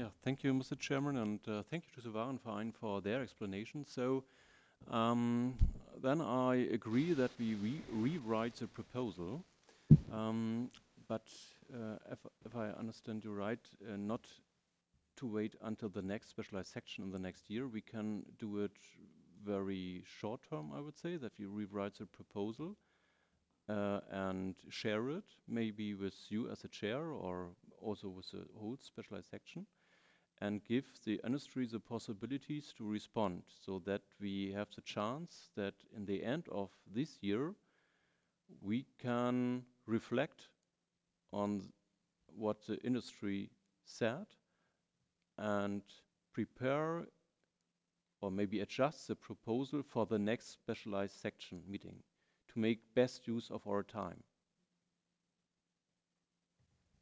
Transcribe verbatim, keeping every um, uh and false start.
Yeah, thank you, Mister Chairman, and uh, thank you to the Warenverein for their explanation. So um, then I agree that we re rewrite the proposal, um, but uh, if, if I understand you right, uh, not to wait until the next specialized section in the next year. We can do it very short term, I would say, that we rewrite the proposal uh, and share it, maybe with you as a chair or also with the whole specialized section, and give the industry the possibilities to respond so that we have the chance that in the end of this year we can reflect on what the industry said and prepare or maybe adjust the proposal for the next specialized section meeting to make best use of our time.